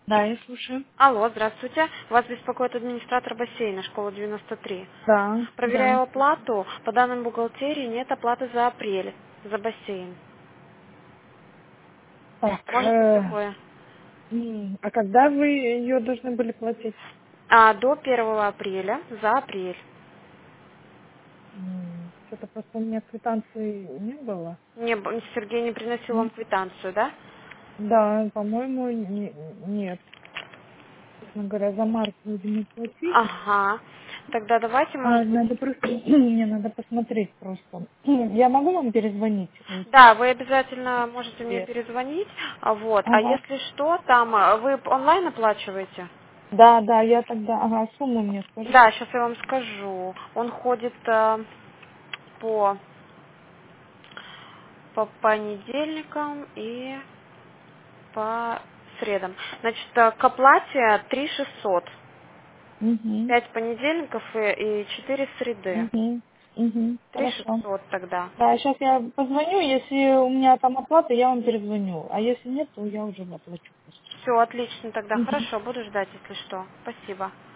Да, я слушаю. Алло, здравствуйте. Вас беспокоит администратор бассейна, школа 93. Да, да. Проверяю оплату. По данным бухгалтерии нет оплаты за апрель, за бассейн. Так, Может быть такое? а когда вы ее должны были платить? До 1 апреля, за апрель. Что-то просто у меня квитанции не было. Сергей не приносил вам М, квитанцию, да? Да, по-моему, нет. Честно говоря, за март будем платить. Ага. Тогда давайте, может быть... Надо просто, мне надо посмотреть просто. Я могу вам перезвонить? Да, вы обязательно можете мне Нет. перезвонить. Вот. А Ага. если что, там вы онлайн оплачиваете? Да, да, я тогда, сумму мне Да, скажите. сейчас я вам скажу. Он ходит по, по понедельникам и по средам. Значит, к оплате 3600. Угу. 5 понедельников и 4 среды. Угу. Угу. Три Хорошо. шестьсот тогда. Да, сейчас я позвоню, если у меня там оплата, я вам перезвоню. А если нет, то я уже оплачу просто. Все, отлично тогда. Мгм. Хорошо, буду ждать, если что. Спасибо.